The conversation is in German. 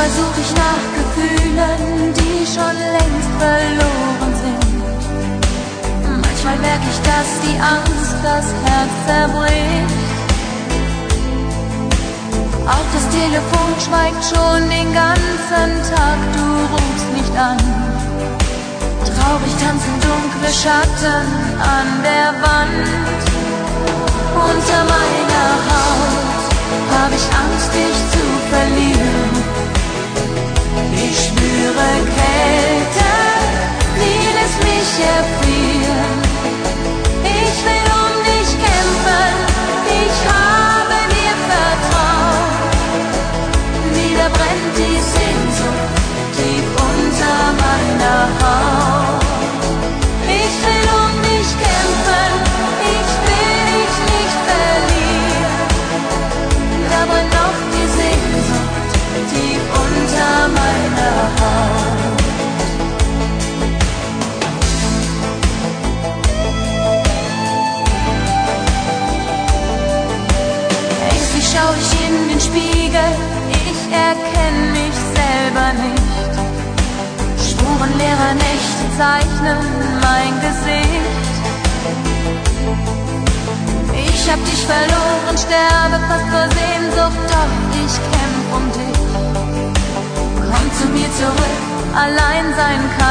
such ich nach Gefühlen, die schon längst verloren sind. Manchmal merke ich, dass die Angst das Herz zerbricht. Auch das Telefon schweigt schon den ganzen Tag, du rufst nicht an. Traurig tanzen dunkle Schatten an der Wand. Unter meiner Haut hab ich Angst, dich zu verlieren. Ich spüre Kälte, die lässt mich erfrieren. Ich will um dich kämpfen, ich habe dir vertraut. Wieder brennt die Sehnsucht tief unter meiner Haut. Ich will um dich kämpfen, ich will dich nicht verlieren. Da brennt noch die Sehnsucht tief unter meiner Haut. Ängstlich schau ich in den Spiegel, ich erkenne mich selber nicht. Spurenleere Nächte zeichnen mein Gesicht. Ich hab dich verloren, sterbe fast vor Sehnsucht, doch ich kämpf um dich. Komm zu mir zurück, allein sein kann